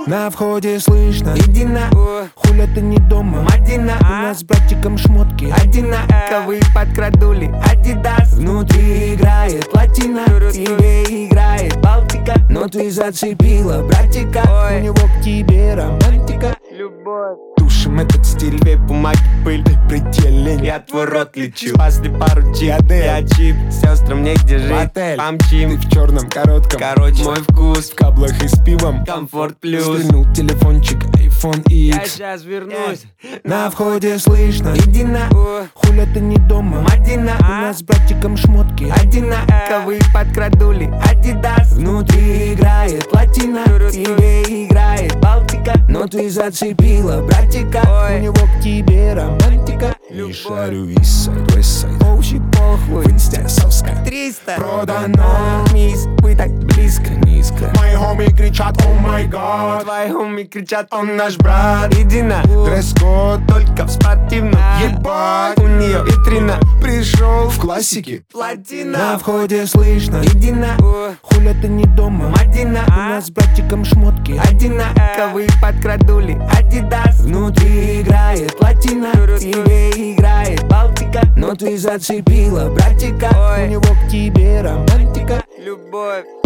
На входе слышно: иди на, хуля ты не дома, Мадина. У нас с братиком шмотки одинаковые, подкрадули Адидас. Внутри играет латина, тебе играет Балтика. Но ты зацепила братика, у него к тебе романтика. Любовь. Тушим этот стиль, две бумаги, пыль, ты предельный, я твой рот лечу. Спасли пару чип, я чип, Сестрам негде жить, ты помчим. в черном коротком, Короче, мой вкус в каблах и с пивом. комфорт плюс. Стрельнул телефончик, iPhone Я X. сейчас вернусь. На входе слышно: иди на, хуля ты не дома, Мадина. У нас с братиком шмотки одинаковые, подкрадули Адидас. Внутри играет латина, тебе играет Балтика. Но ты зацепила братика, у него к тебе романтика. Не шарю Eastside, Westside, Оущи похуй. в инсте соска 300 продано. Мисс, вы так близко. Низко мои хоми кричат: о май гад. Твои хоми кричат: Он наш брат. иди на, Дресс-код только в спортивном. ебать. У нее витрина, Пришел в классике. На платина. входе слышно: иди на, хуля ты не дома, Мадина. У нас с братиком шмотки Одинаковые, подкрадули Адидас. Внутри играет латина, тебе играет Балтика. Но ты зацепила братика, Ой. у него к тебе романтика. Любовь.